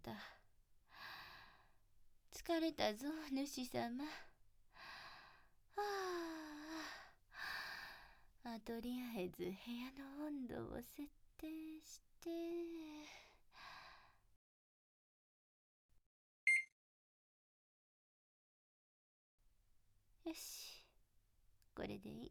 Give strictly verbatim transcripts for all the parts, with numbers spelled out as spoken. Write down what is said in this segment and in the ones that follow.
た。疲れたぞ、主様。はあ、あとりあえず部屋の温度を設定して。よし、これでいい。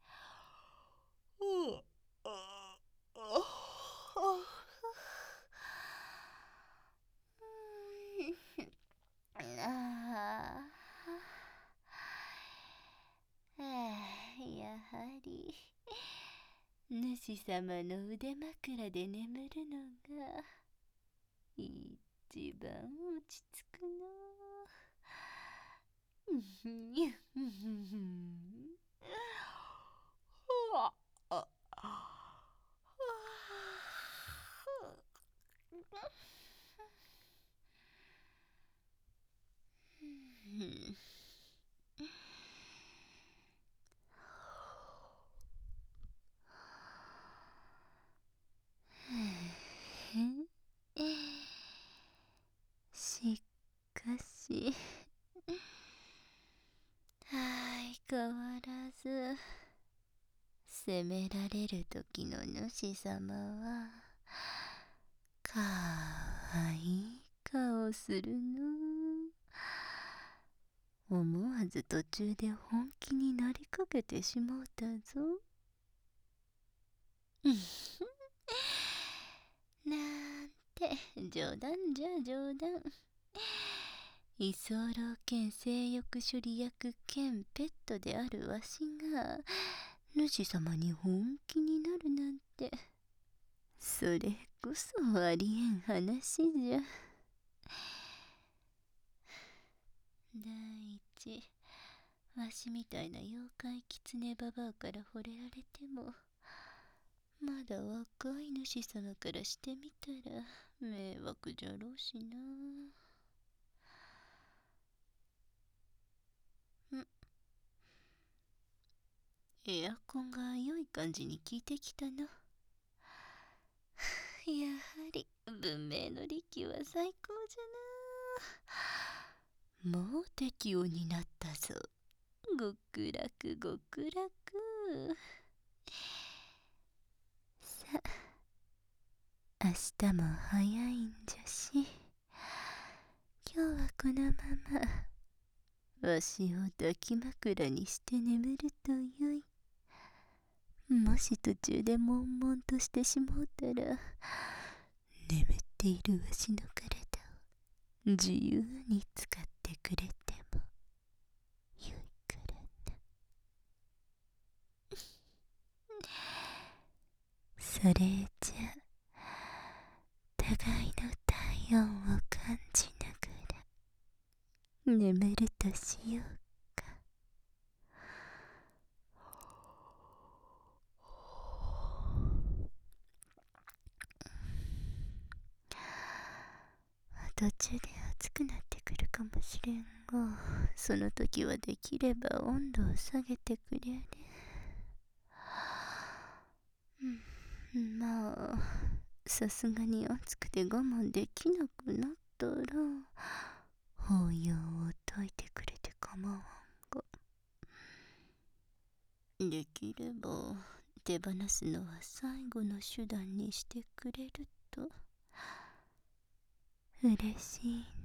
ああ、やはり主様の腕枕で眠るのが一番落ち着くの。しかし相変わらず責められる時の主様はかわいい顔するの。思わず途中で本気になりかけてしまうたぞ。なんて冗談じゃ冗談。居候兼性欲処理役兼ペットであるわしが主様に本気になるなんて、それこそありえん話じゃ。第一、わしみたいな妖怪狐ババアから惚れられても、まだ若い主様からしてみたら迷惑じゃろうしな。んエアコンが良い感じに効いてきたな。やはり文明の利器は最高じゃな。もう適温になったぞ。極楽極楽。さあ、明日も早いんじゃし、今日はこのままわしを抱き枕にして眠るとよい。もし途中で悶々としてしもうたら、眠っているわしの体を自由に使ってくれてもよいからな。それじゃ、互いの体温を感じながら眠るとしようか。途中で暑くなってくるかもしれんが、その時はできれば温度を下げてくれる。うん、まあさすがに暑くて我慢できなくなったら抱擁を解いてくれて構わんが、できれば手放すのは最後の手段にしてくれると嬉しい